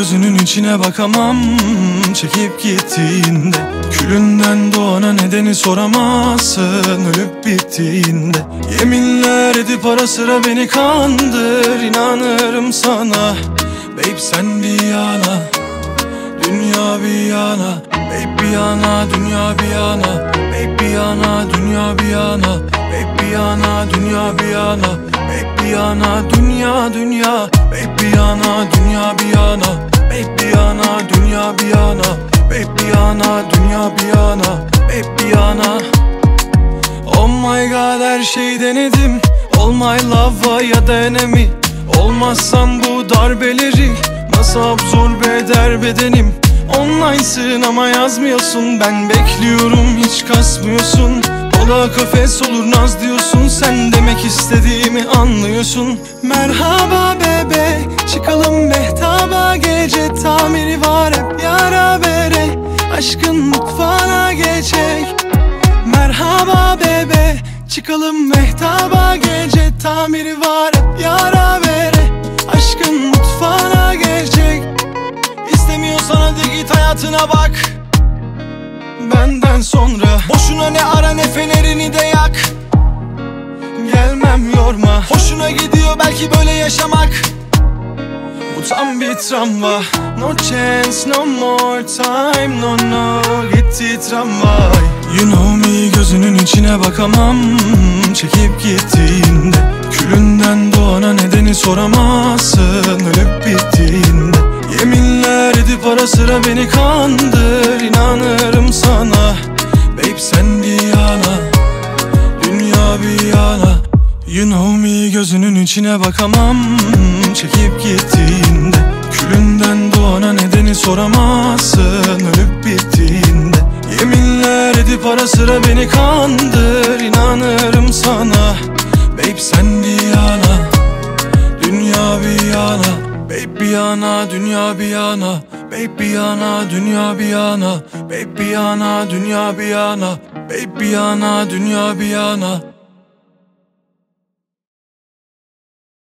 gözünün içine bakamam çekip gittiğinde. Külünden doğana nedeni soramazsın ölüp bittiğinde. Yeminler edip ara sıra beni kandır, inanırım sana. Babe sen bir yana, dünya bir yana. Babe bir yana, dünya bir yana. Babe bir yana, dünya bir yana. Babe bir yana, dünya bir yana. Babe bir yana, dünya dünya. Babe bir yana, dünya bir yana. Babe bir yana, dünya bir yana. Babe bir yana, dünya bir yana. Babe bir yana. Oh my god, her şeyi denedim. All my love ya da enemy. Olmazsan bu darbeleri nasıl absorbe eder bedenim? Online'sın ama yazmıyorsun. Ben bekliyorum hiç kasmıyorsun. Ola kafes olur naz diyorsun. Sen demek istediğimi anlıyorsun. Merhaba bebe, çıkalım mehtaba. Gece tamiri var hep yara bere. Aşkın mutfağına geçecek. Merhaba bebe, çıkalım mehtaba. Gece tamiri var hep yara bere. Aşkın mutfağına geçecek. İstemiyorsan hadi git hayatına bak. Benden sonra boşuna ne ara ne fenerini de yak. Gelmem yorma, hoşuna gidiyor belki böyle yaşamak. Bu tam bir travma. No chance, no more time, no no. Gitti tramvay. You know me, gözünün içine bakamam çekip gittiğinde. Külünden doğana nedeni soramazsın ölüp bittiğinde. Yeminler edip ara sıra beni kandır, inanırım sana. Babe sen bir yana, dünya bir yana. You know me, gözünün içine bakamam çekip gittiğinde. Külünden doğana nedeni soramazsın ölüp bittiğinde. Yeminler edip ara sıra beni kandır, inanırım sana. Babe sen bir yana, dünya bir yana. Babe bir yana, dünya bir yana. Babe bir yana, dünya bir yana. Babe bir yana, dünya bir yana. Babe bir yana, dünya bir yana.